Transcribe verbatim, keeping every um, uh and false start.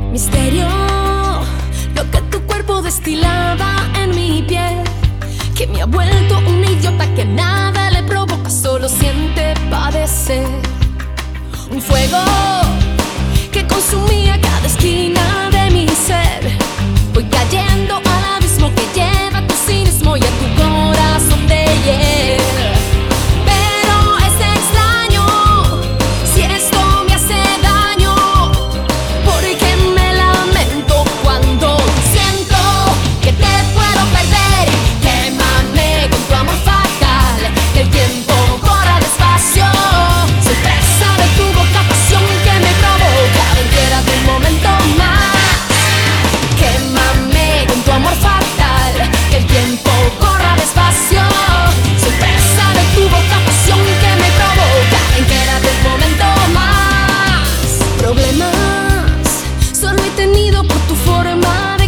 Misterio, lo que tu cuerpo destilaba en mi piel, que me ha vuelto un idiota que nada le provoca, solo siente padecer. Un fuego que consumía cada esquina de mi ser. Voy cayendo al abismo que lleva a tu cinismo y a tu corazón de hiel. Pero es extraño si esto me hace daño, porque me lamento cuando siento que te puedo perder. Quémame con tu amor fatal, que el tiempo corra despacio. Soy presa de tu boca, pasión que me provoca. Ven, quédate un momento más. Quémame con tu amor fatal, que el tiempo corra despacio. Soy presa de tu boca, pasión que me provoca. Ven, quédate un momento más. Problemas solo he tenido por tu forma